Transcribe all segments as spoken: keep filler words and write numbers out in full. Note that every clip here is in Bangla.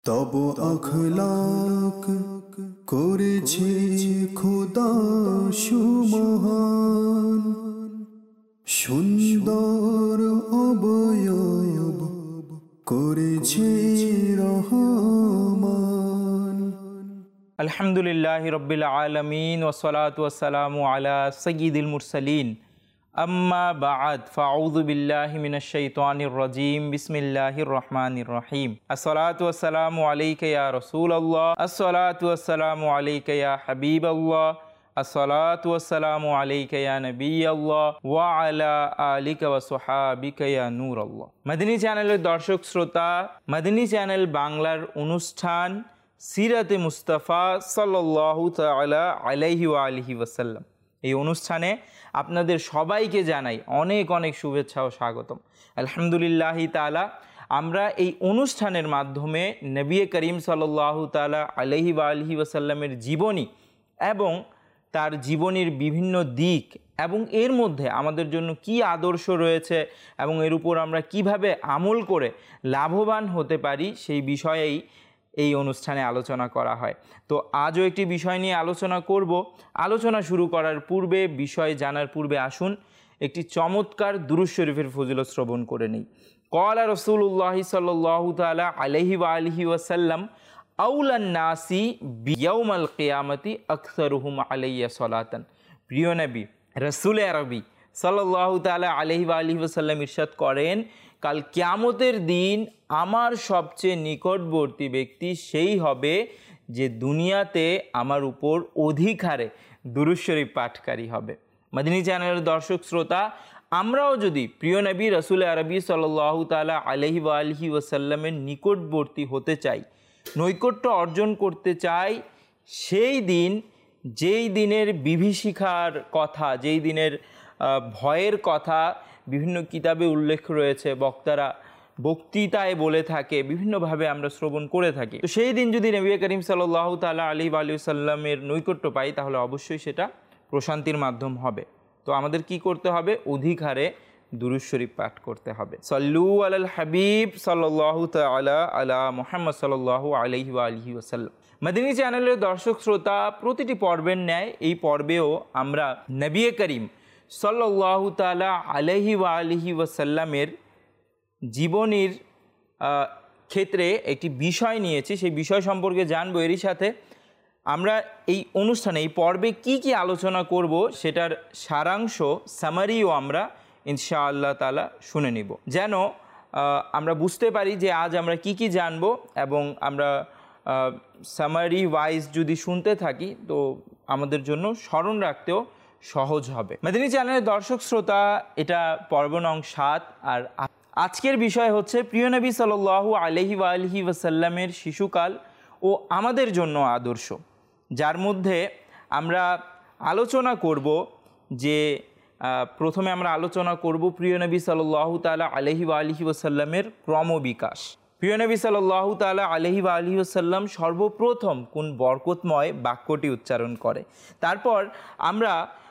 তব আখলাক করেছে খোদা সুমহান, সুন্দর অবয়ব করেছে রহমান। আলহামদুলিল্লাহি রাব্বিল আলামিন ওয়াসসালাতু ওয়াসসালামু আলা সাইয়্যিদিল মুরসালিন, আম্মা বা'দ, ফাআউযু বিল্লাহি মিনাশ শাইতানির রাজীম, বিসমিল্লাহির রহমানির রহিম। আসসালাতু ওয়াসসালামু আলাইকা ইয়া রাসূলুল্লাহ, আসসালাতু ওয়াসসালামু আলাইকা ইয়া হাবিবাল্লাহ, আসসালাতু ওয়াসসালামু আলাইকা ইয়া নবিয়াল্লাহ ওয়া আলা আলিকা ওয়া সাহাবিকা ইয়া নূরাল্লাহ। মাদানী চ্যানেলের দর্শক শ্রোতা, মাদানী চ্যানেল বাংলার অনুষ্ঠান সিরাতে মুস্তাফা সাল্লাল্লাহু তাআলা আলাইহি ওয়া আলিহি ওয়াসাল্লাম, এই অনুষ্ঠানে আপনাদের সবাইকে জানাই অনেক অনেক শুভেচ্ছা ও স্বাগতম। আলহামদুলিল্লাহি তাআলা, আমরা এই অনুষ্ঠানের মাধ্যমে নবী করিম সাল্লাল্লাহু তাআলা আলাইহি ওয়া আলিহি ওয়াসাল্লামের জীবনী এবং তার জীবনীর বিভিন্ন দিক এবং এর মধ্যে আমাদের জন্য কি আদর্শ রয়েছে এবং এর উপর আমরা কিভাবে আমল করে লাভবান হতে পারি সেই বিষয়েই এই অনুষ্ঠানে আলোচনা করা হয়। তো আজও একটি বিষয় নিয়ে আলোচনা করব। আলোচনা শুরু করার পূর্বে, বিষয় জানার পূর্বে আসুন একটি চমৎকার দুরূদ শরীফের ফজিলত শ্রবণ করে নেই। ক্বালা রাসূলুল্লাহি সাল্লাল্লাহু তাআলা আলাইহি ওয়া আলিহি ওয়াসাল্লাম, আউলান নাসি বিয়াউমাল কিয়ামতি আকসারুহুম আলাইয়া সালাতান। প্রিয় নবী রাসূল আরবি সাল্লাল্লাহু তাআলা আলাইহি ওয়া আলিহি ওয়াসাল্লাম ইরশাদ করেন, কাল কিয়ামতের দিন আমার সবচেয়ে নিকটবর্তী ব্যক্তি সেই হবে যে দুনিয়াতে আমার উপর অধিক হারে দুরূদ শরীফ পাঠকারী হবে। মাদানী চ্যানেলের দর্শক শ্রোতা, আমরাও যদি প্রিয় নবী রাসূল আরবি সাল্লাল্লাহু তাআলা আলাইহি ওয়া আলিহি ওয়াসাল্লামের নিকটবর্তী হতে চাই, নৈকট্য অর্জন করতে চাই, সেই দিন যেই দিনের বিভীষিকার কথা, যেই দিনের ভয়ের কথা বিভিন্ন কিতাবে উল্লেখ রয়েছে, বক্তারা বক্তৃতায় বলে থাকে, বিভিন্নভাবে আমরা শ্রবণ করে থাকি। তো সেই দিন যদি নবী করিম সাল্লাল্লাহু তাআলা আলাইহি ওয়া আলিহি ওয়াসাল্লামের নৈকট্য পাই, তাহলে অবশ্যই সেটা প্রশান্তির মাধ্যম হবে। তো আমাদের কি করতে হবে? অধিক হারে দুরূদ শরীফ পাঠ করতে হবে। সাল্লু আলাল হাবিব সাল্লাল্লাহু তাআলা আলা মুহাম্মদ সাল্লাল্লাহু আলাইহি ওয়া আলিহি ওয়াসাল্লাম। মাদানী চ্যানেলের দর্শক শ্রোতা, প্রতিটি পর্বের ন্যায় এই পর্বেও আমরা নবী করিম সাল্লাল্লাহু তাআলা আলাইহি ওয়া আলিহি ওয়াসাল্লামের জীবনীর ক্ষেত্রে একটি বিষয় নিয়েছি, সেই বিষয় সম্পর্কে জানবো। এরই সাথে আমরা এই অনুষ্ঠানে এই পর্বে কি কি আলোচনা করব সেটার সারাংশ, সামারিও আমরা ইনশাআল্লাহ তাআলা শুনে নিব, যেন আমরা বুঝতে পারি যে আজ আমরা কি কি জানব, এবং আমরা সামারি ওয়াইজ যদি শুনতে থাকি তো আমাদের জন্য স্মরণ রাখতেও সহজ হবে। মাদানী চ্যানেলের দর্শক শ্রোতা, এটা পর্ব নং সাত, আর আজকের বিষয় হচ্ছে প্রিয় নবী সাল্লাল্লাহু আলাইহি ওয়া আলিহি ওয়াসাল্লামের শিশুকাল ও আমাদের জন্য আদর্শ, যার মধ্যে আমরা আলোচনা করব যে প্রথমে আমরা আলোচনা করব প্রিয় নবী সাল্লাল্লাহু তাআলা আলাইহি ওয়া আলিহি ওয়াসাল্লামের ক্রমবিকাশ। প্রিয় নবী সাল্লাল্লাহু তাআলা আলাইহি ওয়া আলিহি ওয়াসাল্লাম সর্বপ্রথম কোন বরকতময় বাক্যটি উচ্চারণ করে, তারপর আমরা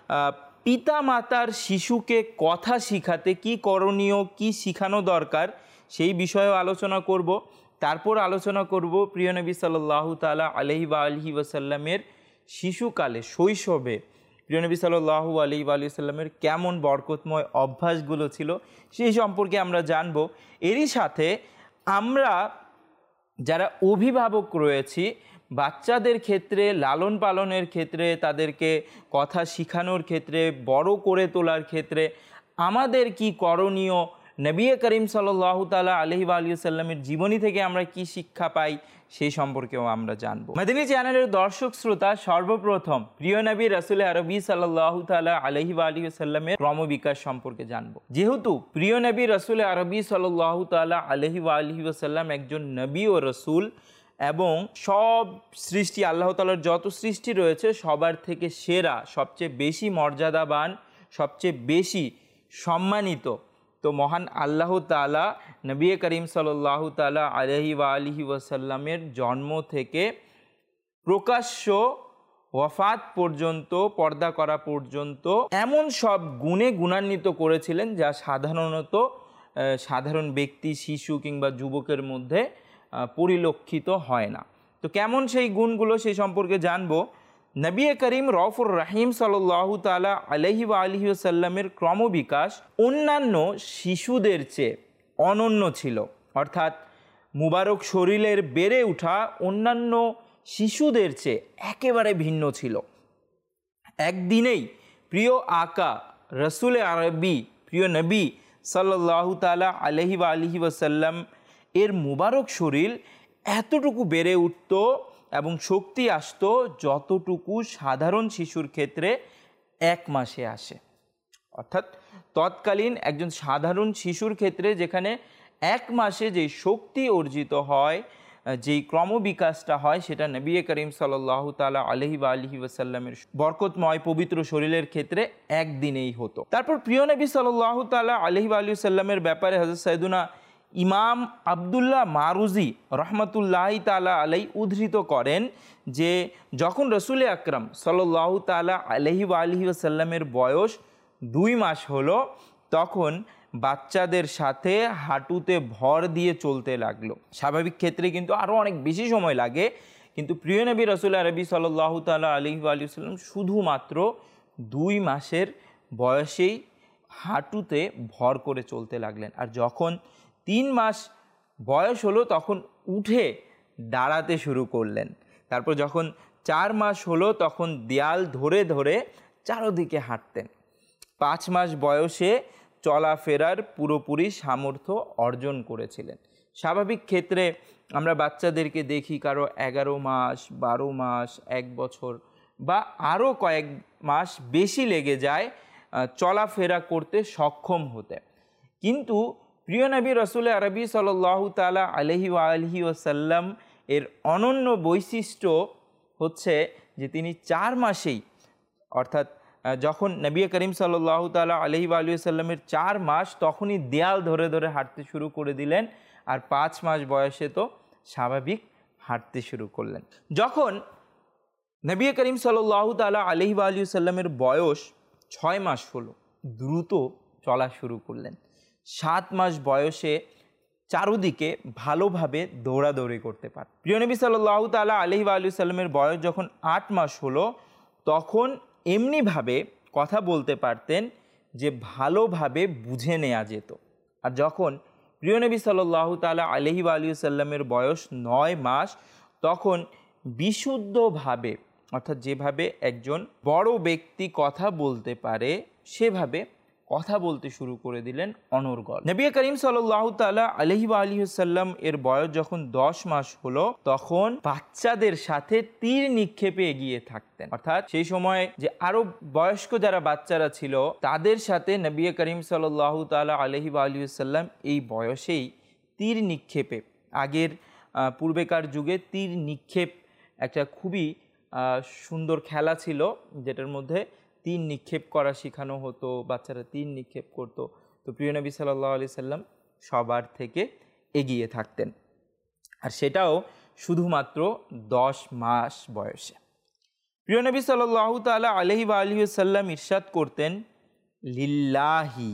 পিতা মাতার শিশুকে কথা শিখাতে কি করণীয়, কি শিখানো দরকার সেই বিষয়েও আলোচনা করব। তারপর আলোচনা করব প্রিয় নবী সাল্লাল্লাহু তাআলা আলাইহি ওয়া আলিহি ওয়াসাল্লামের শিশুকালে, শৈশবে প্রিয় নবী সাল্লাল্লাহু আলাইহি ওয়া আলিহি ওয়াসাল্লামের কেমন বরকতময় অভ্যাসগুলো ছিল সেই সম্পর্কে আমরা জানব। এরই সাথে আমরা যারা অভিভাবক রয়েছি, বাচ্চাদের ক্ষেত্রে, লালন পালনের ক্ষেত্রে, তাদেরকে কথা শেখানোর ক্ষেত্রে, বড় করে তোলার ক্ষেত্রে আমাদের কি করণীয়, নবী করিম সাল্লাল্লাহু তাআলা আলাইহি ওয়া আলিহি ওয়াসাল্লামের জীবনী থেকে আমরা কি শিক্ষা পাই সেই সম্পর্কেও আমরা জানব। মাদানী চ্যানেলের দর্শক শ্রোতা, সর্বপ্রথম প্রিয় নবী রাসূল আরবি সাল্লাল্লাহু তাআলা আলাইহি ওয়া আলিহি ওয়াসাল্লামের ক্রমবিকাশ সম্পর্কে জানব। যেহেতু প্রিয় নবী রাসূল আরবি সাল্লাল্লাহু তাআলা আলাইহি ওয়া আলিহি ওয়াসাল্লাম একজন নবী ও রাসূল, এবং সব সৃষ্টি, আল্লাহ তাআলার যত সৃষ্টি রয়েছে সবার থেকে সেরা, সবচেয়ে বেশি মর্যাদাবান, সবচেয়ে বেশি সম্মানিত, তো মহান আল্লাহ তাআলা নবী করিম সাল্লাল্লাহু তাআলা আলাইহি ওয়া আলিহি ওয়াসাল্লামের জন্ম থেকে প্রকাশ্য ওয়াফাত পর্যন্ত, পর্দা করা পর্যন্ত এমন সব গুণে গুণান্বিত করেছিলেন যা সাধারণত সাধারণ ব্যক্তি, শিশু কিংবা যুবকের মধ্যে পরিলক্ষিত হয় না। তো কেমন সেই গুণগুলো সেই সম্পর্কে জানবো। নবী করিম রউফুর রহিম সাল্লাল্লাহু তাআলা আলাইহি ওয়া আলিহি ওয়াসাল্লামের ক্রমবিকাশ অন্যান্য শিশুদের চেয়ে অনন্য ছিল, অর্থাৎ মুবারক শরীরের বেড়ে ওঠা অন্যান্য শিশুদের চেয়ে একেবারে ভিন্ন ছিল। একদিনেই প্রিয় আকা রসুল আরবি প্রিয় নবী সাল্লাল্লাহু তাআলা আলাইহি ওয়া আলিহি ওয়াসাল্লাম এর মুবারক শরীর এতটুকু বেড়ে উঠত এবং শক্তি আসতো যতটুকু সাধারণ শিশুর ক্ষেত্রে এক মাসে আসে। অর্থাৎ তৎকালীন একজন সাধারণ শিশুর ক্ষেত্রে যেখানে এক মাসে যেই শক্তি অর্জিত হয়, যেই ক্রমবিকাশটা হয়, সেটা নবী করিম সাল্লাল্লাহু তাআলা আলাইহি ওয়া আলিহি ওয়াসাল্লামের বরকতময় পবিত্র শরীরের ক্ষেত্রে একদিনেই হতো। তারপর প্রিয় নবী সাল্লাল্লাহু তাআলা আলাইহি ওয়া আলিহি ওয়াসাল্লামের ব্যাপারে হযরত সাইয়্যিদুনা ইমাম আবদুল্লাহ মারুজি রহমতুল্লাহি তাআলা আলাই উদ্ধৃত করেন যে যখন রসুল আকরাম সাল্লাল্লাহু তাআলা আলাইহি ওয়া আলিহি ওয়াসাল্লামের বয়স দুই মাস হলো, তখন বাচ্চাদের সাথে হাঁটুতে ভর দিয়ে চলতে লাগলো। স্বাভাবিক ক্ষেত্রে কিন্তু আরও অনেক বেশি সময় লাগে, কিন্তু প্রিয় নবী রসুল আরবি সাল্লাল্লাহু তাআলা আলাইহি ওয়া আলিহি ওয়াসাল্লাম শুধুমাত্র দুই মাসের বয়সেই হাঁটুতে ভর করে চলতে লাগলেন। আর যখন তিন মাস বয়স হলো তখন উঠে দাঁড়াতে শুরু করলেন। তারপর যখন চার মাস হলো তখন দেয়াল ধরে ধরে চারদিকে হাঁটতেন। পাঁচ মাস বয়সে চলাফেরার পুরোপুরি সামর্থ্য অর্জন করেছিলেন। স্বাভাবিক ক্ষেত্রে আমরা বাচ্চাদেরকে দেখি কারো এগারো মাস, বারো মাস, এক বছর বা আরও কয়েক মাস বেশি লেগে যায় চলাফেরা করতে সক্ষম হতে। কিন্তু প্রিয় নবী রসুল আরবি সাল্লাল্লাহু তাআলা আলাইহি ওয়া আলিহি ওয়াসাল্লাম এর অনন্য বৈশিষ্ট্য হচ্ছে যে তিনি চার মাসেই, অর্থাৎ যখন নবী করিম সাল্লাল্লাহু তাআলা আলাইহি ওয়া আলিহি ওয়াসাল্লামের চার মাস তখনই দেয়াল ধরে ধরে হাঁটতে শুরু করে দিলেন, আর পাঁচ মাস বয়সে তো স্বাভাবিক হাঁটতে শুরু করলেন। যখন নবী করিম সাল্লাল্লাহু তাআলা আলাইহি ওয়া আলিহি ওয়াসাল্লামের বয়স ছয় মাস হলো, দ্রুত চলা শুরু করলেন। সাত মাস বয়সে চারুদিকে ভালোভাবে দৌড়াদৌড়ি করতে পারে। প্রিয় নবী সাল্লাল্লাহু তাআলা আলাইহি ওয়া আলিহি ওয়াসাল্লামের বয়স যখন আট মাস হলো তখন এমনিভাবে কথা বলতে পারতেন যে ভালোভাবে বুঝে নেওয়া যেত। আর যখন প্রিয় নবী সাল্লাল্লাহু তাআলা আলাইহি ওয়া আলিহি ওয়াসাল্লামের বয়স নয় মাস তখন বিশুদ্ধভাবে, অর্থাৎ যেভাবে একজন বড় ব্যক্তি কথা বলতে পারে সেভাবে কথা বলতে শুরু করে দিলেন অনর্গল। নবী করিম সাল্লাল্লাহু তাআলা আলাইহি ওয়া আলিহি ওয়াসাল্লাম এর বয়স যখন দশ মাস হলো তখন বাচ্চাদের সাথে তীর নিক্ষেপে এগিয়ে থাকতেন। অর্থাৎ সেই সময় যে আরো বয়স্ক যারা বাচ্চারা ছিল তাদের সাথে নবী করিম সাল্লাল্লাহু তাআলা আলাইহি ওয়া আলিহি ওয়াসাল্লাম এই বয়সেই তীর নিক্ষেপে, আগের পূর্বেকার যুগে তীর নিক্ষেপ একটা খুবই সুন্দর খেলা ছিল যেটার মধ্যে তীর নিক্ষেপ করা শেখানো হতো, বাচ্চারা তীর নিক্ষেপ করতো। তো প্রিয় নবী সাল্লাল্লাহু আলাইহি সাল্লাম সবার থেকে এগিয়ে থাকতেন, আর সেটাও শুধুমাত্র দশ মাস বয়সে। প্রিয় নবী সাল্লাল্লাহু তাআলা আলাইহি ওয়া আলিহি ওয়াসাল্লাম ইরশাদ করতেন, লিল্লাহি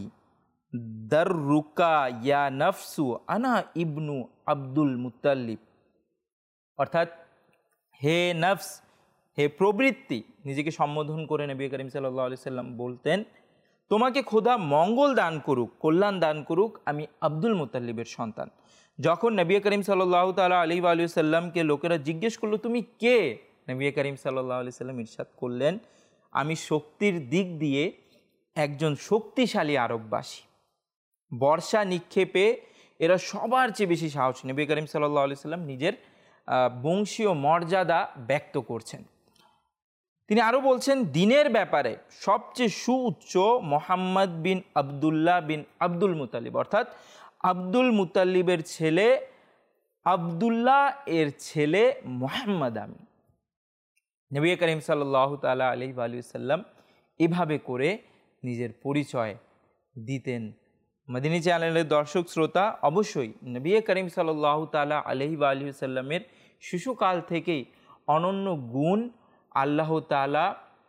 দাররুকা ইয়া নফসু আনা ইবনু আব্দুল মুত্তালিব। অর্থাৎ হে নফস, হে প্রবৃত্তি, নিজেকে সম্বোধন করে নবী করিম সাল্লাল্লাহু আলাইহি সাল্লাম বলতেন, তোমাকে খোদা মঙ্গল দান করুক, কল্যাণ দান করুক, আমি আব্দুল মুত্তালিবের সন্তান। যখন নবী করিম সাল্লাল্লাহু তাআলা আলাইহি ওয়া আলিহি সাল্লামকে লোকেরা জিজ্ঞেস করলো তুমি কে, নবী করিম সাল্লাল্লাহু আলাইহি সাল্লাম ইরশাদ করলেন, আমি শক্তির দিক দিয়ে একজন শক্তিশালী আরববাসী। বর্ষা নিক্ষেপে এরা সবার চেয়ে বেশি সাহসী। নবী করিম সাল্লাল্লাহু আলাইহি সাল্লাম নিজের বংশীয় মর্যাদা ব্যক্ত করছেন। তিনি আরও বলছেন, দিনের ব্যাপারে সবচেয়ে সুউচ্চ মোহাম্মদ বিন আবদুল্লাহ বিন আব্দুল মুত্তালিব, অর্থাৎ আব্দুল মুত্তালিবের ছেলে আবদুল্লাহ এর ছেলে মোহাম্মদ আমি। নবী করিম সাল্লাল্লাহু তাআলা আলাইহি ওয়া আলিহি সাল্লাম এভাবে করে নিজের পরিচয় দিতেন। মদিনী চ্যানেলের দর্শক শ্রোতা, অবশ্যই নবী করিম সাল্লাল্লাহু তাআলা আলাইহি ওয়া আলিহি সাল্লামের শিশুকাল থেকেই অনন্য গুণ আল্লাহ তাআলা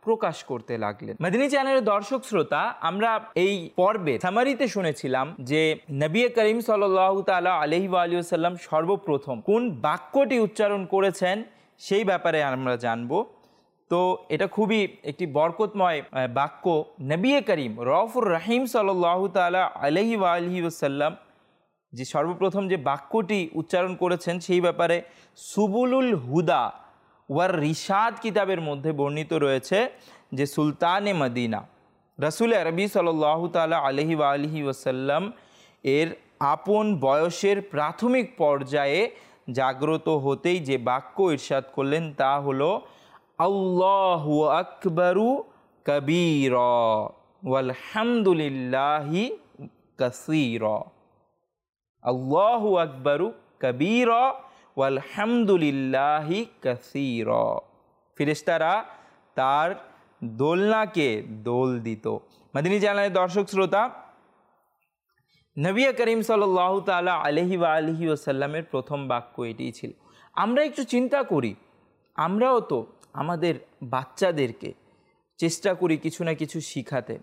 প্রকাশ করতে লাগলেন। মদিনী চ্যানেলের দর্শক শ্রোতা, আমরা এই পর্বে সামারিতে শুনেছিলাম যে নবী করিম সাল্লাল্লাহু তাআলা আলাইহি ওয়া আলিহি ওয়াসাল্লাম সর্বপ্রথম কোন বাক্যটি উচ্চারণ করেছেন সেই ব্যাপারে আমরা জানব। তো এটা খুবই একটি বরকতময় বাক্য। নবী করিম রউফুর রহিম সাল্লাল্লাহু তাআলা আলাইহি ওয়া আলিহি ওয়াসাল্লাম যে সর্বপ্রথম যে বাক্যটি উচ্চারণ করেছেন সেই ব্যাপারে সুবুলুল হুদা ওয়ার রিশাদ কিতাবের মধ্যে বর্ণিত রয়েছে যে সুলতানে মদিনা রাসূল আরবি সাল্লাল্লাহু তাআলা আলাইহি ওয়া আলিহি ওয়াসাল্লাম এর আপন বয়সের প্রাথমিক পর্যায়ে জাগ্রত হতেই যে বাক্য ইরশাদ করলেন তা হলো আল্লাহু আকবারু কবীরা ওয়ালহামদুলিল্লাহি কাসীরা। আল্লাহু আকবারু কবীরা ওয়ালহামদুলিল্লাহি কাসীরা। ফেরেশতারা তার দোলনাকে দোল দিত। মদিনী চ্যানেলের দর্শক শ্রোতা, নবী করিম সাল্লাল্লাহু তাআলা আলাইহি ওয়া আলিহি ওয়াসাল্লামের প্রথম বাক্য এটিই ছিল। আমরা একটু চিন্তা করি, আমরাও তো আমাদের বাচ্চাদেরকে চেষ্টা করি কিছু না কিছু শিখাতে।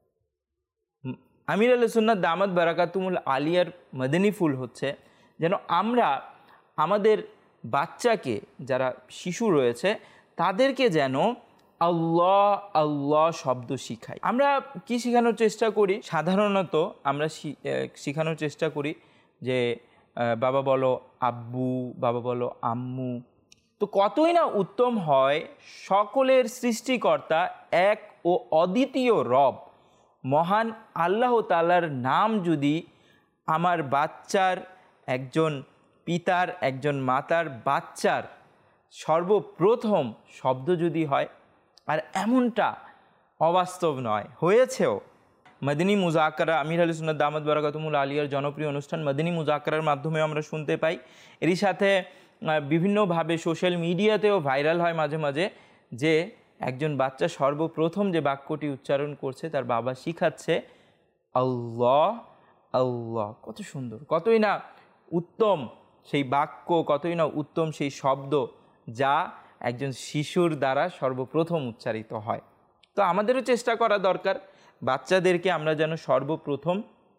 আমির আহলে সুন্নাত দামাত বারাকাতুমুল আলিয়ার মদনী ফুল হচ্ছে যেন আমরা আমাদের বাচ্চাকে, যারা শিশু রয়েছে তাদেরকে যেন আল্লাহ আল্লাহ শব্দ শিখাই। আমরা কি শেখানোর চেষ্টা করি? সাধারণত আমরা শেখানোর চেষ্টা করি যে বাবা বলো আব্বু, বাবা বলো আম্মু। তো কতই না উত্তম হয় সকলের সৃষ্টিকর্তা এক ও অদ্বিতীয় রব মহান আল্লাহ তাআলার নাম যদি আমার বাচ্চার, একজন পিতার, একজন মাতার বাচ্চার সর্বপ্রথম শব্দ যদি হয়, আর এমনটা অবাস্তব নয়, হয়েছেও। মদিনী মুজাকারা, আমির আহলে সুন্নাত দামাত বারাকাতুমুল আলিয়ার জনপ্রিয় অনুষ্ঠান মদিনী মুজাকারার মাধ্যমে আমরা শুনতে পাই। এরই সাথে বিভিন্নভাবে সোশ্যাল মিডিয়াতেও ভাইরাল হয় মাঝে মাঝে যে একজন বাচ্চা সর্বপ্রথম যে বাক্যটি উচ্চারণ করছে তার বাবা শিখাচ্ছে আল্লাহ আল্লাহ। কত সুন্দর, কতই না উত্তম সেই বাক্য, কতই না উত্তম সেই শব্দ যা একজন শিশুর দ্বারা সর্বপ্রথম উচ্চারিত হয়। তো আমাদেরও চেষ্টা করা দরকার বাচ্চাদেরকে আমরা যেন সর্বপ্রথম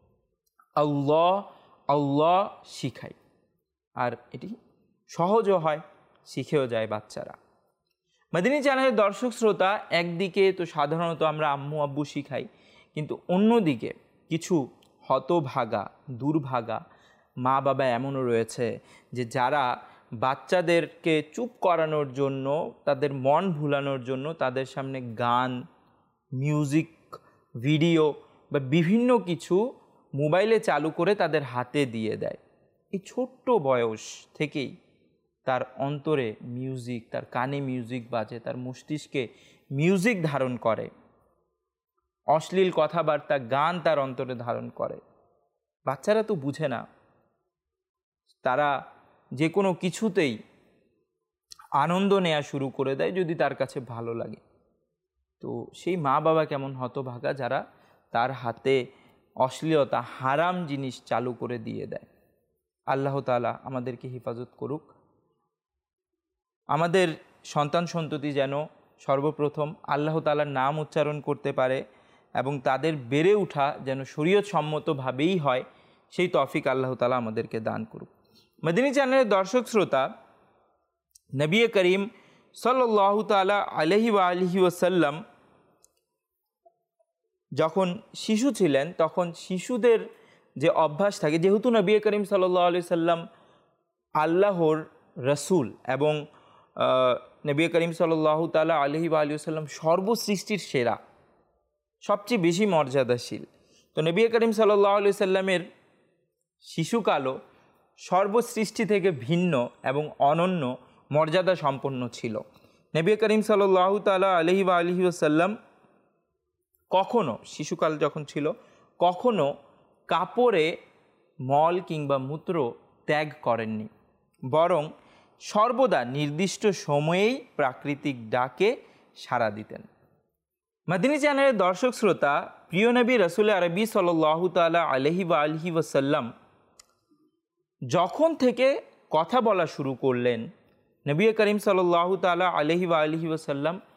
আল্লাহ আল্লাহ শিখাই, আর এটি সহজও হয়, শিখেও যায় বাচ্চারা। মদিনী চ্যানেলের দর্শক শ্রোতা, একদিকে তো সাধারণত আমরা আম্মু আব্বু শিখাই, কিন্তু অন্যদিকে কিছু হতভাগা দুর্ভাগা মা বাবা এমনও রয়েছে যে যারা বাচ্চাদেরকে চুপ করানোর জন্য, তাদের মন ভুলানোর জন্য তাদের সামনে গান, মিউজিক ভিডিও বা বিভিন্ন কিছু মোবাইলে চালু করে তাদের হাতে দিয়ে দেয়। এই ছোট্ট বয়স থেকেই তার অন্তরে মিউজিক, তার কানে মিউজিক বাজে, তার মস্তিষ্কে মিউজিক ধারণ করে, অশ্লীল কথাবার্তা, গান তার অন্তরে ধারণ করে। বাচ্চারা তো বুঝে না, তারা যে কোনো কিছুতেই আনন্দ নেওয়া শুরু করে দেয় যদি তার কাছে ভালো লাগে। তো সেই মা বাবা কেমন হতভাগা যারা তার হাতে অশ্লীলতা, হারাম জিনিস চালু করে দিয়ে দেয়। আল্লাহ তাআলা আমাদেরকে হেফাজত করুক। আমাদের সন্তান সন্ততি যেন সর্বপ্রথম আল্লাহ তাআলার নাম উচ্চারণ করতে পারে এবং তাদের বেড়ে ওঠা যেন শরীয়ত সম্মতভাবেই হয়, সেই তৌফিক আল্লাহ তাআলা আমাদেরকে দান করুক। মদিনী চ্যানেলের দর্শক শ্রোতা, নবী করিম সাল্লাল্লাহু তাআলা আলাইহি ওয়া আলিহি ওয়াসাল্লাম যখন শিশু ছিলেন তখন শিশুদের যে অভ্যাস থাকে, যেহেতু নবী করিম সাল্লাল্লাহু আলাইহি সাল্লাম আল্লাহর রসুল এবং নবী করিম সাল্লাল্লাহু তাআলা আলাইহি ওয়া আলিহি ওয়াসাল্লাম সর্বসৃষ্টির সেরা, সবচেয়ে বেশি মর্যাদাশীল। তো নবী করিম সাল্লাল্লাহু আলাইহি সাল্লামের শিশুকালও সর্বসৃষ্টি থেকে ভিন্ন এবং অনন্য মর্যাদা সম্পন্ন ছিল। নবী করিম সাল্লাল্লাহু তাআলা আলাইহি ওয়া আলিহি ওয়াসাল্লাম কখনো, শিশুকাল যখন ছিল, কখনো কাপড়ে মল কিংবা মূত্র ত্যাগ করেননি, বরং সর্বদা নির্দিষ্ট সময়েই প্রাকৃতিক ডাকে সাড়া দিতেন। মদিনী চ্যানেলের দর্শক শ্রোতা, প্রিয় নবী রাসূল আরবি সাল্লাল্লাহু তাআলা আলাইহি ওয়া আলিহি ওয়াসাল্লাম যখন থেকে কথা বলা শুরু করলেন, নবী করিম সাল্লাল্লাহু তাআলা আলাইহি ওয়া আলিহি ওয়াসাল্লাম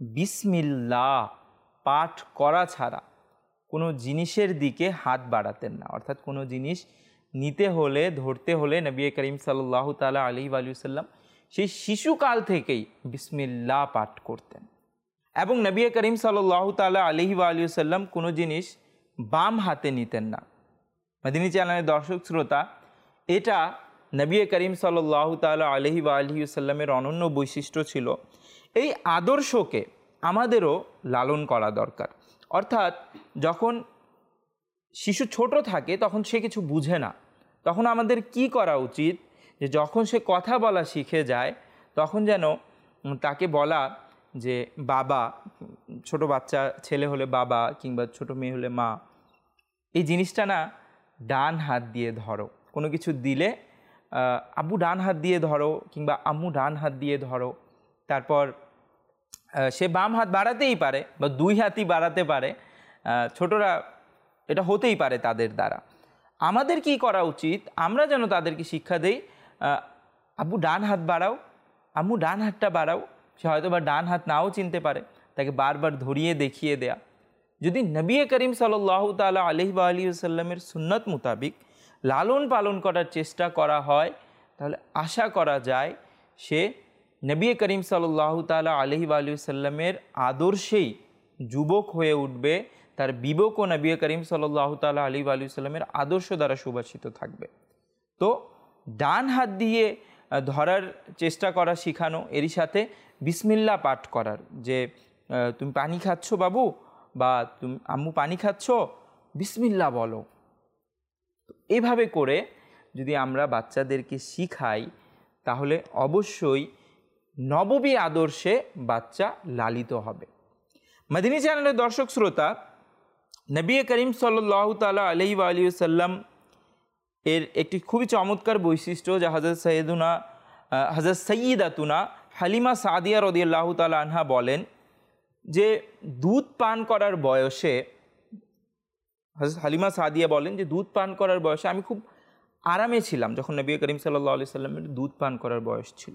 বিসমিল্লাহ পাঠ করা ছাড়া কোনো জিনিসের দিকে হাত বাড়াতেন না। অর্থাৎ কোনো জিনিস নিতে হলে, ধরতে হলে নবী করিম সাল্লাল্লাহু তাআলা আলাইহি ওয়া সাল্লাম সেই শিশুকাল থেকেই বিসমিল্লাহ পাঠ করতেন। এবং নবী করিম সাল্লাল্লাহু তাআলা আলাইহি ওয়া সাল্লাম কোনো জিনিস বাম হাতে নিতেন না। মদিনী চ্যানেলের দর্শক শ্রোতা, এটা নবী করিম সাল্লাল্লাহু তাআলা আলাইহি ওয়া সাল্লামের অনন্য বৈশিষ্ট্য ছিল। এই আদর্শকে আমাদেরও লালন করা দরকার। অর্থাৎ যখন শিশু ছোট থাকে তখন সে কিছু বুঝে না, তখন আমাদের কি করা উচিত, যে যখন সে কথা বলা শিখে যায় তখন যেন তাকে বলা যে বাবা, ছোট বাচ্চা ছেলে হলে বাবা কিংবা ছোট মেয়ে হলে মা, এই জিনিসটা না ডান হাত দিয়ে ধরো। কোনো কিছু দিলে আব্বু ডান হাত দিয়ে ধরো কিংবা আম্মু ডান হাত দিয়ে ধরো। তারপর সে বাম হাত বাড়াতেই পারে বা দুই হাতই বাড়াতে পারে, ছোটরা এটা হতেই পারে তাদের দ্বারা। আমাদের কি করা উচিত, আমরা যেন তাদেরকে শিক্ষা দেই আব্বু ডান হাত বাড়াও, আম্মু ডান হাতটা বাড়াও। সে হয়তো বা ডান হাত নাও চিনতে পারে, তাকে বারবার ধরিয়ে দেখিয়ে দেয়া। যদি নবী করিম সাল্লাল্লাহু তাআলা আলাইহি ওয়া সাল্লামের সুন্নত মোতাবিক লালন পালন করার চেষ্টা করা হয় তাহলে আশা করা যায় সে নবী করিম সাল্লাল্লাহু তাআলা আলাইহি ওয়া সাল্লামের আদর্শেই যুবক হয়ে উঠবে, তার বিবেকও নবী করিম সাল্লাল্লাহু তাআলা আলাইহি ওয়া সাল্লামের আদর্শ দ্বারা সুবাসিত থাকবে। তো ডান হাত দিয়ে ধরার চেষ্টা করা শেখানো, এরই সাথে বিসমিল্লাহ পাঠ করার, যে তুমি পানি খাচ্ছ বাবু বা তুমি আম্মু পানি খাচ্ছ, বিসমিল্লাহ বলো। এভাবে করে যদি আমরা বাচ্চাদেরকে শিখাই তাহলে অবশ্যই নববী আদর্শে বাচ্চা লালিত হবে। মদিনী চ্যানেলের দর্শক শ্রোতা, নবী করিম সাল্লাল্লাহু তাআলা আলাইহি ওয়া সাল্লাম এর একটি খুবই চমৎকার বৈশিষ্ট্য যা হযরত সৈয়দুনা হযরত সাইয়্যিদাতুনা হালিমা সাদিয়া রাদিয়াল্লাহু তাআলা আনহা বলেন যে দুধ পান করার বয়সে, হযরত হালিমা সাদিয়া বলেন যে দুধ পান করার বয়সে আমি খুব আরামে ছিলাম যখন নবী করিম সাল্লাল্লাহু আলাইহি সাল্লামের দুধ পান করার বয়স ছিল।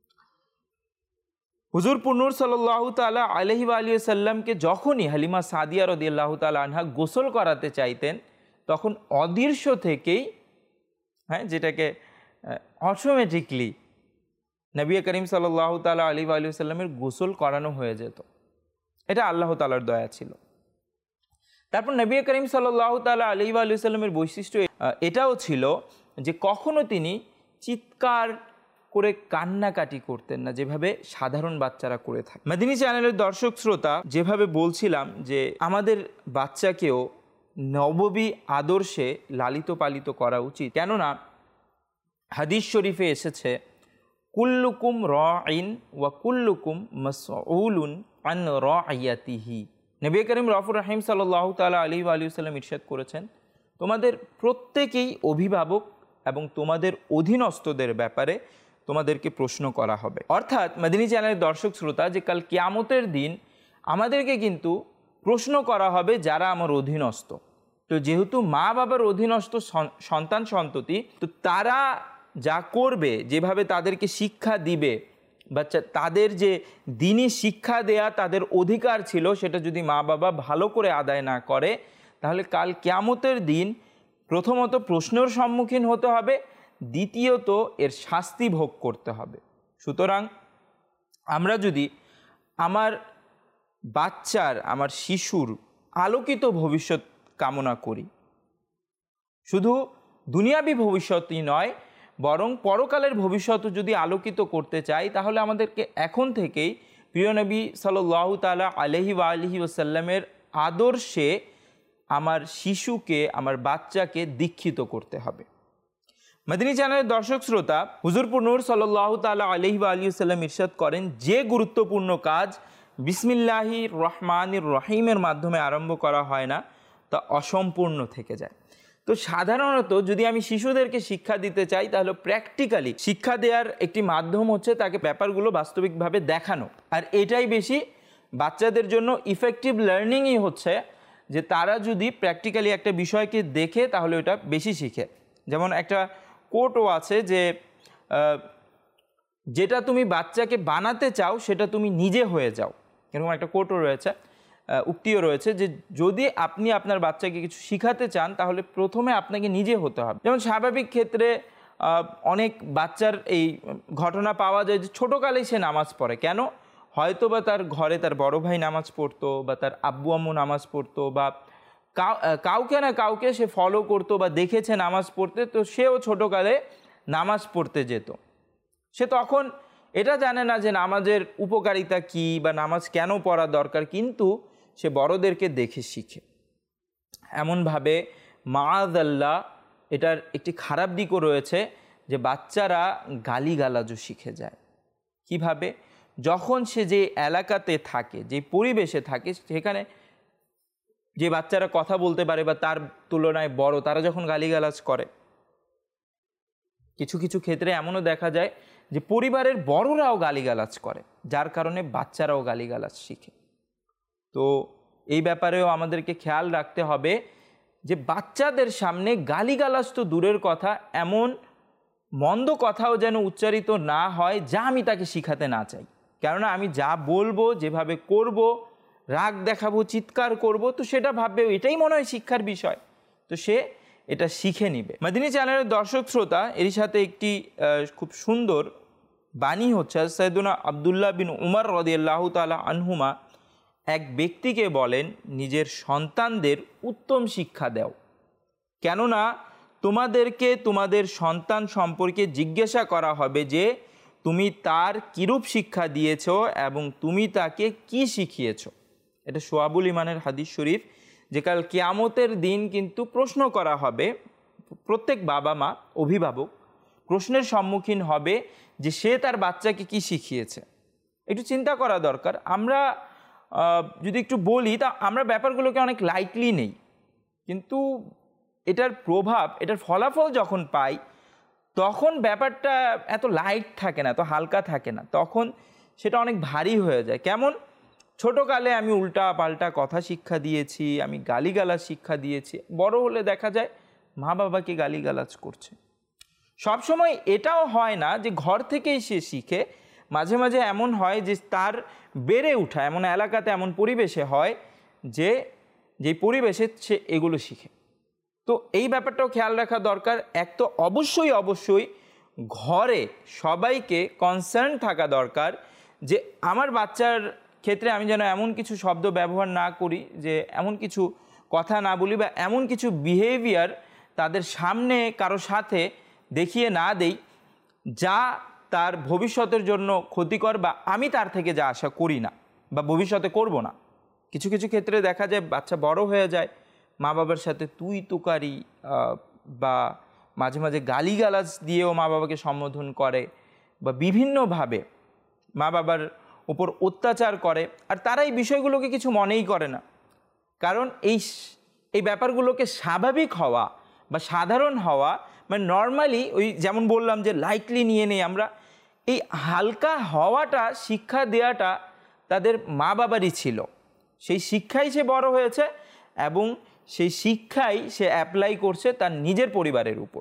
হুজুর পুনর সাল্লাল্লাহু তাআলা আলাইহি ওয়া সাল্লামকে যখনই হালিমা সাদিয়া রাদিয়াল্লাহু তাআলা আনহা গোসল করাতে চাইতেন তখন অদৃশ্য থেকেই, হ্যাঁ, যেটাকে অটোমেটিকলি নবী করিম সাল্লাল্লাহু তাআলা আলাইহি ওয়া সাল্লামের গোসল করানো হয়ে যেত। এটা আল্লাহ তাআলার দয়া ছিল। তারপর নবী করিম সাল্লাল্লাহু তাআলা আলাইহি ওয়া সাল্লামের বৈশিষ্ট্য এটাও ছিল যে কখনো তিনি চিৎকার করে কান্নাকাটি করতেন না, যেভাবে সাধারণ বাচ্চারা করে থাকে। মদিনী চ্যানেলের দর্শক শ্রোতা, যেভাবে বলছিলাম যে আমাদের বাচ্চাকেও নববী আদর্শে লালিত পালিত করা উচিত, কেননা হাদিস শরীফে এসেছে কুল্লুকুম রাঈন ওয়া কুল্লুকুম মাসউলুন আন রাইয়াতিহি। নবী করিম রাউফুর রহিম সাল্লাল্লাহু তাআলা আলাইহি ওয়া সাল্লাম ইরশাদ করেছেন, তোমাদের প্রত্যেকেই অভিভাবক এবং তোমাদের অধীনস্থদের ব্যাপারে তোমাদেরকে প্রশ্ন করা হবে। অর্থাৎ মদিনী চ্যানেলের দর্শক শ্রোতা, যে কাল কিয়ামতের দিন আমাদেরকে কিন্তু প্রশ্ন করা হবে যারা আমার অধীনস্থ। তো যেহেতু মা বাবার অধীনস্থ সন্তান সন্ততি, তো তারা যা করবে, যেভাবে তাদেরকে শিক্ষা দিবে, বাচ্চা তাদের যে দিনই শিক্ষা দেয়া তাদের অধিকার ছিল, সেটা যদি মা বাবা ভালো করে আদায় না করে তাহলে কাল কিয়ামতের দিন প্রথমত প্রশ্নের সম্মুখীন হতে হবে, দ্বিতীয়ত এর শাস্তি ভোগ করতে হবে। সুতরাং আমরা যদি আমার বাচ্চার, আমার শিশুর আলোকিত ভবিষ্যৎ কামনা করি, শুধু দুনিয়াবী ভবিষ্যৎই নয় বরং পরকালের ভবিষ্যৎও যদি আলোকিত করতে চাই, তাহলে আমাদেরকে এখন থেকেই প্রিয় নবী সাল্লাল্লাহু তাআলা আলাইহি ওয়া আলিহি ওয়াসাল্লামের আদর্শে আমার শিশুকে, আমার বাচ্চাকে দীক্ষিত করতে হবে। মদিনী চ্যানেলের দর্শক শ্রোতা, হুজুরপুর নূর সাল্লাল্লাহু তাআলা আলাইহি ওয়া আলিহি ওয়াসাল্লাম ইরশাদ করেন, যে গুরুত্বপূর্ণ কাজ বিসমিল্লাহির রহমানির রহিমের মাধ্যমে আরম্ভ করা হয় না তা অসম্পূর্ণ থেকে যায়। তো সাধারণত যদি আমি শিশুদেরকে শিক্ষা দিতে চাই তাহলে প্র্যাকটিক্যালি শিক্ষা দেওয়ার একটি মাধ্যম হচ্ছে তাকে ব্যাপারগুলো বাস্তবিকভাবে দেখানো। আর এটাই বেশি বাচ্চাদের জন্য ইফেক্টিভ লার্নিংই হচ্ছে যে তারা যদি প্র্যাকটিক্যালি একটা বিষয়কে দেখে তাহলে ওটা বেশি শিখে। যেমন একটা কোটও আছে যে যেটা তুমি বাচ্চাকে বানাতে চাও সেটা তুমি নিজে হয়ে যাও। এরকম একটা কোটও রয়েছে, উক্তিও রয়েছে যে যদি আপনি আপনার বাচ্চাকে কিছু শিখাতে চান তাহলে প্রথমে আপনাকে নিজে হতে হবে। যেমন স্বাভাবিক ক্ষেত্রে অনেক বাচ্চার এই ঘটনা পাওয়া যায় যে ছোটোকালেই সে নামাজ পড়ে। কেন? হয়তো বা তার ঘরে তার বড় ভাই নামাজ পড়তো, বা তার আব্বু আম্মু নামাজ পড়তো, বা কাউকে না কাউকে সে ফলো করতো বা দেখেছে নামাজ পড়তে, তো সেও ছোটোকালে নামাজ পড়তে যেত। সে তখন এটা জানে না যে নামাজের উপকারিতা কী বা নামাজ কেন পড়া দরকার, কিন্তু সে বড়দেরকে দেখে শিখে। এমনভাবে মাআযাল্লাহ এটার একটি খারাপ দিকও রয়েছে যে বাচ্চারা গালিগালাজও শিখে যায়। কিভাবে? যখন সে যে এলাকাতে থাকে, যে পরিবেশে থাকে, সেখানে যে বাচ্চারা কথা বলতে পারে বা তার তুলনায় বড়, তারা যখন গালিগালাজ করে, কিছু কিছু ক্ষেত্রে এমনও দেখা যায় যে পরিবারের বড়রাও গালিগালাজ করে, যার কারণে বাচ্চারাও গালিগালাজ শিখে। তো এই ব্যাপারেও আমাদেরকে খেয়াল রাখতে হবে যে বাচ্চাদের সামনে গালিগালাজ তো দূরের কথা, এমন মন্দ কথাও যেন উচ্চারিত না হয় যা আমি তাকে শিখাতে না চাই। কেননা আমি যা বলবো, যেভাবে করব, রাগ দেখাবো, চিৎকার করব, তো সেটা ভাববে এটাই মনে হয় শিক্ষার বিষয়, তো সে এটা শিখে নিবে। মাদিনী চ্যানেলের দর্শক শ্রোতা, এর সাথে একটি খুব সুন্দর বাণী হচ্ছে, সাইয়েদুনা আব্দুল্লাহ বিন উমর রাদিয়াল্লাহু তাআলা আনহুমা এক ব্যক্তিকে বলেন, নিজের সন্তানদের উত্তম শিক্ষা দাও, কেননা তোমাদেরকে তোমাদের সন্তান সম্পর্কে জিজ্ঞাসা করা হবে যে তুমি তার কিরূপ শিক্ষা দিয়েছ এবং তুমি তাকে কি শিখিয়েছ। এটা শোয়াবুল ইমানের হাদিস শরীফ, যে কাল কিয়ামতের দিন কিন্তু প্রশ্ন করা হবে, প্রত্যেক বাবা মা অভিভাবক প্রশ্নের সম্মুখীন হবে যে সে তার বাচ্চাকে কি শিখিয়েছে। একটু চিন্তা করা দরকার। আমরা যদি একটু বলি, তা আমরা ব্যাপারগুলোকে অনেক লাইটলি নেই, কিন্তু এটার প্রভাব, এটার ফলাফল যখন পাই, তখন ব্যাপারটা এত লাইট থাকে না, এত হালকা থাকে না, তখন সেটা অনেক ভারী হয়ে যায়। কেমন? ছোটোকালে আমি উল্টা পাল্টা কথা শিক্ষা দিয়েছি, আমি গালিগালাজ শিক্ষা দিয়েছি, বড় হলে দেখা যায় মা বাবাকে গালিগালাজ করছে। সবসময় এটাও হয় না যে ঘর থেকেই সে শিখে, মাঝে মাঝে এমন হয় যে তার বেড়ে ওঠা এমন এলাকাতে, এমন পরিবেশে হয় যে যে পরিবেশে সে এগুলো শিখে। তো এই ব্যাপারটাও খেয়াল রাখা দরকার। এক তো অবশ্যই অবশ্যই ঘরে সবাইকে কনসার্ন থাকা দরকার যে আমার বাচ্চার ক্ষেত্রে আমি যেন এমন কিছু শব্দ ব্যবহার না করি, যে এমন কিছু কথা না বলি, বা এমন কিছু বিহেভিয়ার তাদের সামনে কারো সাথে দেখিয়ে না দেই যা তার ভবিষ্যতের জন্য ক্ষতিকর, বা আমি তার থেকে যা আশা করি না বা ভবিষ্যতে করব না। কিছু কিছু ক্ষেত্রে দেখা যায় বাচ্চা বড় হয়ে যায়, মা বাবার সাথে তুই তুকারি বা মাঝে মাঝে গালিগালাজ দিয়েও মা বাবাকে সম্বোধন করে, বা বিভিন্নভাবে মা বাবার উপর অত্যাচার করে, আর তারা এই বিষয়গুলোকে কিছু মনেই করে না। কারণ এই এই ব্যাপারগুলোকে স্বাভাবিক হওয়া বা সাধারণ হওয়া, মানে নর্মালি ওই যেমন বললাম যে লাইটলি নিয়ে নেই আমরা, এই হালকা হওয়াটা, শিক্ষা দেওয়াটা তাদের মা বাবারই ছিল। সেই শিক্ষাই সে বড় হয়েছে এবং সেই শিক্ষাই সে অ্যাপ্লাই করছে তার নিজের পরিবারের উপর।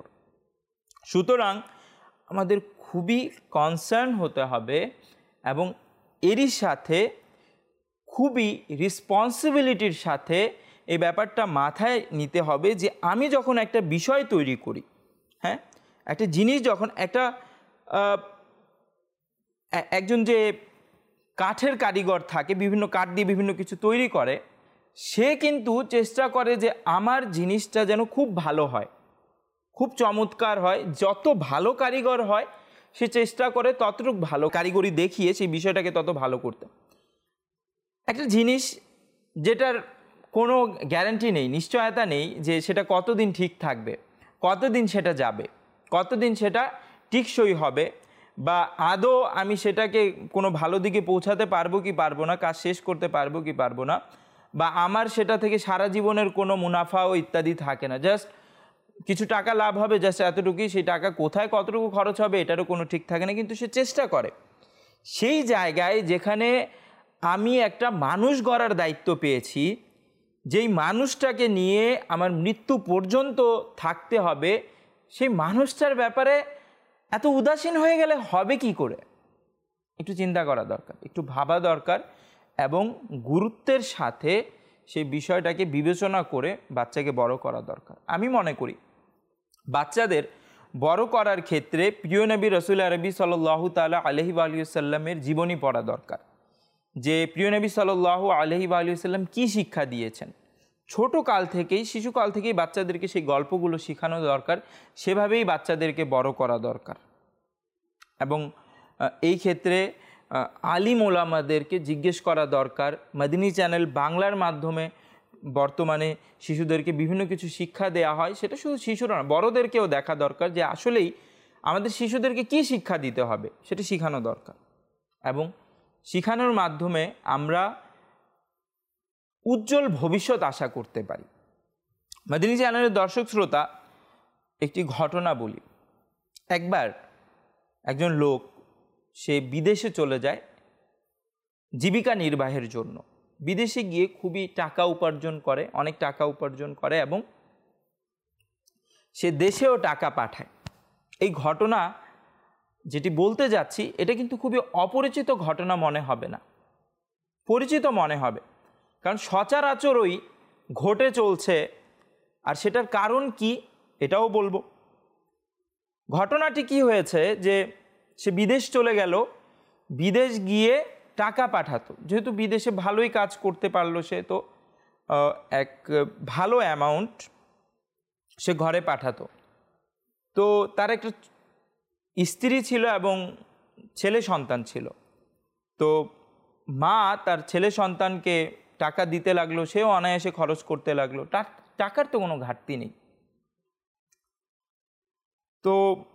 সুতরাং আমাদের খুবই কনসার্ন হতে হবে এবং এরই সাথে খুবই রেসপন্সিবিলিটির সাথে এই ব্যাপারটা মাথায় নিতে হবে যে আমি যখন একটা বিষয় তৈরি করি, হ্যাঁ, একটা জিনিস যখন একটা একজন যে কাঠের কারিগর থাকে, বিভিন্ন কাঠ দিয়ে বিভিন্ন কিছু তৈরি করে, সে কিন্তু চেষ্টা করে যে আমার জিনিসটা যেন খুব ভালো হয়, খুব চমৎকার হয়। যত ভালো কারিগর হয় সে চেষ্টা করে ততটুকু ভালো কারিগরি দেখিয়ে সেই বিষয়টাকে তত ভালো করতে। একটা জিনিস যেটার কোনো গ্যারান্টি নেই, নিশ্চয়তা নেই যে সেটা কতদিন ঠিক থাকবে, কতদিন সেটা যাবে, কতদিন সেটা টিকসই হবে, বা আদৌ আমি সেটাকে কোনো ভালো দিকে পৌঁছাতে পারবো কি পারবো না, কাজ শেষ করতে পারবো কি পারবো না, বা আমার সেটা থেকে সারা জীবনের কোনো মুনাফাও ইত্যাদি থাকে না। জাস্ট কিছু টাকা লাভ হবে, জাস্ট এতটুকুই। সেই টাকা কোথায় কতটুকু খরচ হবে এটারও কোনো ঠিক থাকে না, কিন্তু সে চেষ্টা করে। সেই জায়গায় যেখানে আমি একটা মানুষ গড়ার দায়িত্ব পেয়েছি, যেই মানুষটাকে নিয়ে আমার মৃত্যু পর্যন্ত থাকতে হবে, সেই মানুষটার ব্যাপারে এত উদাসীন হয়ে গেলে হবে কি করে? একটু চিন্তা করা দরকার, একটু ভাবা দরকার এবং গুরুত্বের সাথে সেই বিষয়টাকে বিবেচনা করে বাচ্চাকে বড় করা দরকার। আমি মনে করি বাচ্চাদের বড় করার ক্ষেত্রে প্রিয় নবী রাসূল আরবি সাল্লাল্লাহু তাআলা আলাইহি ওয়া আলিহি ওয়াসাল্লামের জীবনী পড়া দরকার, যে প্রিয় নবী সাল্লাল্লাহু আলাইহি ওয়া আলিহি ওয়াসাল্লাম কী শিক্ষা দিয়েছেন। ছোট কাল থেকেই, শিশুকাল থেকেই বাচ্চাদেরকে সেই গল্পগুলো শেখানো দরকার, সেভাবেই বাচ্চাদেরকে বড় করা দরকার। এবং এই ক্ষেত্রে আলিম ওলামাদেরকে জিজ্ঞেস করা দরকার। মাদিনী চ্যানেল বাংলার মাধ্যমে বর্তমানে শিশুদেরকে বিভিন্ন কিছু শিক্ষা দেয়া হয়, সেটা শুধু শিশুরা না, বড়দেরকেও দেখা দরকার যে আসলেই আমাদের শিশুদেরকে কি শিক্ষা দিতে হবে সেটা শেখানো দরকার। এবং শেখানোর মাধ্যমে আমরা উজ্জ্বল ভবিষ্যৎ আশা করতে পারি। মাদিনী চ্যানেলের দর্শক শ্রোতা, একটি ঘটনা বলি। একবার একজন লোক সে বিদেশে চলে যায় জীবিকা নির্বাহের জন্য। বিদেশে গিয়ে খুবই টাকা উপার্জন করে, অনেক টাকা উপার্জন করে এবং সে দেশেও টাকা পাঠায়। এই ঘটনা যেটি বলতে যাচ্ছি এটা কিন্তু খুবই অপরিচিত ঘটনা মনে হবে না, পরিচিত মনে হবে, কারণ সচরাচরই ঘটে চলছে। আর সেটার কারণ কি এটাও বলবো। ঘটনাটি কি হয়েছে যে সে বিদেশ চলে গেল, বিদেশ গিয়ে টাকা পাঠাতো, যেহেতু বিদেশে ভালোই কাজ করতে পারলো সে, তো এক ভালো অ্যামাউন্ট সে ঘরে পাঠাতো। তো তার একটা স্ত্রী ছিল এবং ছেলে সন্তান ছিল। তো মা তার ছেলে সন্তানকে টাকা দিতে লাগলো, সেও অনায়াসে খরচ করতে লাগলো, টাকার তো কোনো ঘাটতি নেই। তো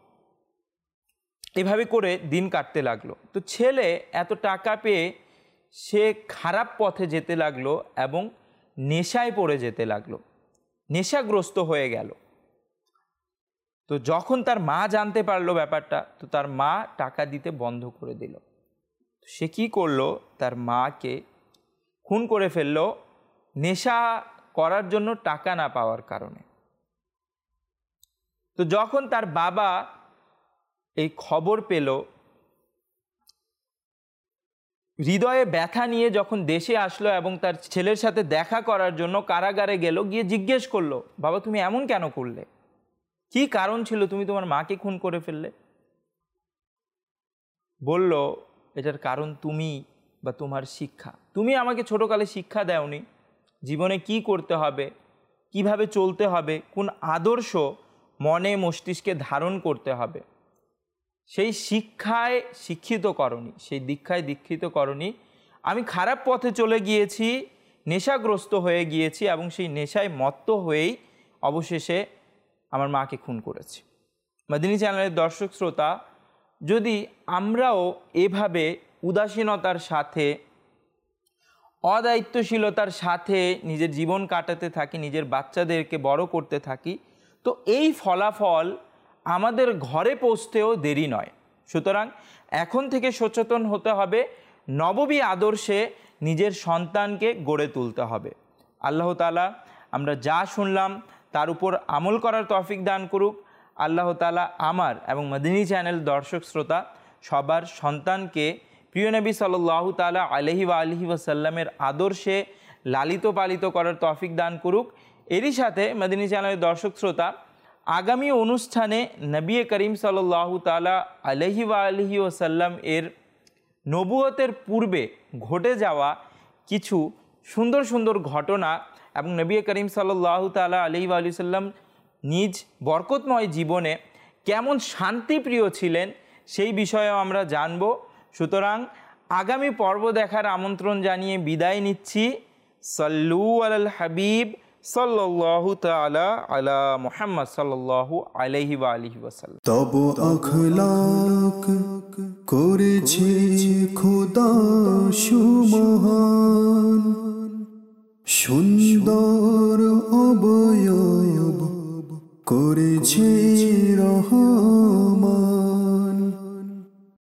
এভাবে করে দিন কাটতে লাগলো। তো ছেলে এত টাকা পেয়ে সে খারাপ পথে যেতে লাগলো এবং নেশায় পড়ে যেতে লাগলো, নেশাগ্রস্ত হয়ে গেল। তো যখন তার মা জানতে পারলো ব্যাপারটা, তো তার মা টাকা দিতে বন্ধ করে দিল। সে কি করলো, তার মাকে খুন করে ফেললো নেশা করার জন্য টাকা না পাওয়ার কারণে। তো যখন তার বাবা এই খবর পেল, হৃদয়ে ব্যথা নিয়ে যখন দেশে আসলো এবং তার ছেলের সাথে দেখা করার জন্য কারাগারে গেল, গিয়ে জিজ্ঞেস করলো, বাবা তুমি এমন কেন করলে, কি কারণ ছিল তুমি তোমার মাকে খুন করে ফেললে? বলল, এটার কারণ তুমি বা তোমার শিক্ষা। তুমি আমাকে ছোটকালে শিক্ষা দাওনি জীবনে কি করতে হবে, কিভাবে চলতে হবে, কোন আদর্শ মনে মস্তিষ্কে ধারণ করতে হবে, সেই শিক্ষায় শিক্ষিত করনি, সেই দীক্ষায় দীক্ষিত করনি। আমি খারাপ পথে চলে গিয়েছি, নেশাগ্রস্ত হয়ে গিয়েছি এবং সেই নেশায় মত্ত হয়েই অবশেষে আমার মাকে খুন করেছি। মাদিনী চ্যানেলের দর্শক শ্রোতা, যদি আমরাও এভাবে উদাসীনতার সাথে, অদায়িত্বশীলতার সাথে নিজের জীবন কাটাতে থাকি, নিজের বাচ্চাদেরকে বড় করতে থাকি, তো এই ফলাফল আমাদের ঘরে পৌঁছতেও দেরি নয়। সুতরাং এখন থেকে সচেতন হতে হবে, নববী আদর্শে নিজের সন্তানকে গড়ে তুলতে হবে। আল্লাহ তাআলা আমরা যা শুনলাম তার উপর আমল করার তৌফিক দান করুক। আল্লাহ তাআলা আমার এবং মাদিনী চ্যানেল দর্শক শ্রোতা সবার সন্তানকে প্রিয় নবী সাল্লাল্লাহু তাআলা আলাইহি ওয়া আলিহি ওয়াসাল্লামের আদর্শে লালিত পালিত করার তৌফিক দান করুক। এরই সাথে মাদিনী চ্যানেলের দর্শক শ্রোতা, আগামী অনুষ্ঠানে নবী করিম সাল্লাল্লাহু তাআলা আলাইহি ওয়া আলিহি ওয়াসাল্লাম এর নবুয়তের পূর্বে ঘটে যাওয়া কিছু সুন্দর সুন্দর ঘটনা এবং নবী করিম সাল্লাল্লাহু তাআলা আলাইহি ওয়া আলিহি ওয়াসাল্লাম নিজ বরকতময় জীবনে কেমন শান্তিপ্রিয় ছিলেন সেই বিষয়েও আমরা জানব। সুতরাং আগামী পর্ব দেখার আমন্ত্রণ জানিয়ে বিদায় নিচ্ছি। সাল্লু আলাল হাবিব সাল্লাল্লাহু তাআলা আলা মুহাম্মদ সাল্লাল্লাহু আলাইহি ওয়া আলিহি ওয়াসাল্লাম। তব আখলাক করেছে খোদা সুমহান, সুন্দর অবয়ব করেছে রহমান।